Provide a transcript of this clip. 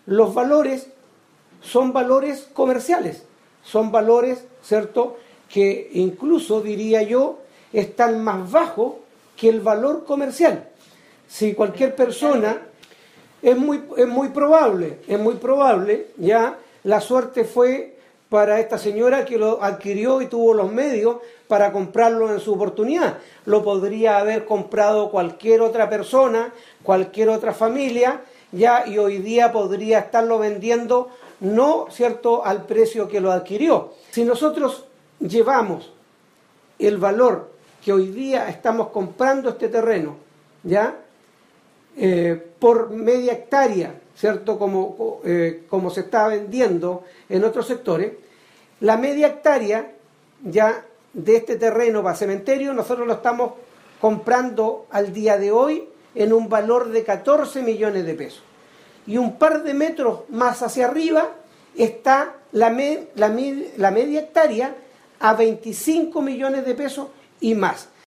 los valores son valores comerciales, son valores, ¿cierto?, que incluso, diría yo, están más bajos que el valor comercial. Si cualquier persona, es muy probable, ya la suerte fue para esta señora que lo adquirió y tuvo los medios para comprarlo en su oportunidad. Lo podría haber comprado cualquier otra persona, cualquier otra familia, ya, y hoy día podría estarlo vendiendo, no, ¿cierto?, al precio que lo adquirió. Si nosotros llevamos el valor que hoy día estamos comprando este terreno, ya, por media hectárea, ¿cierto?, como se está vendiendo en otros sectores, la media hectárea ya de este terreno para cementerio, nosotros lo estamos comprando al día de hoy en un valor de 14 millones de pesos. Y un par de metros más hacia arriba está la media hectárea a 25 millones de pesos y más.